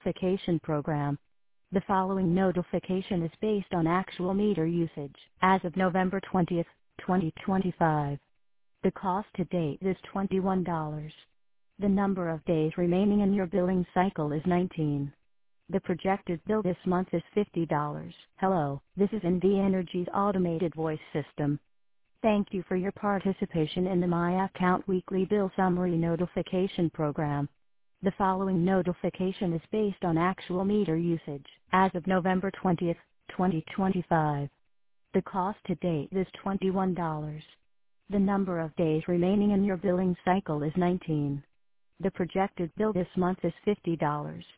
notification program. The following notification is based on actual meter usage as of November 20th, 2025. The cost to date is $21. The number of days remaining in your billing cycle is 19. The projected bill this month is $50. Hello, this is NV Energy's automated voice system. Thank you for your participation in the My Account Weekly Bill Summary Notification Program. The following notification is based on actual meter usage as of November 20th, 2025. The cost to date is $21. The number of days remaining in your billing cycle is 19. The projected bill this month is $50.